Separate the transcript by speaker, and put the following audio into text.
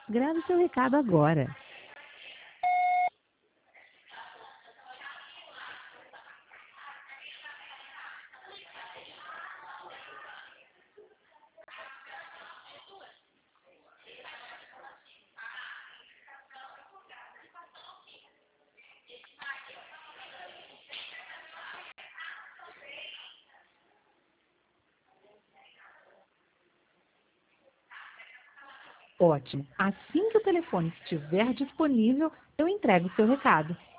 Speaker 1: Grave seu recado agora. Ótimo. Assim que o telefone estiver disponível, eu entrego o seu recado.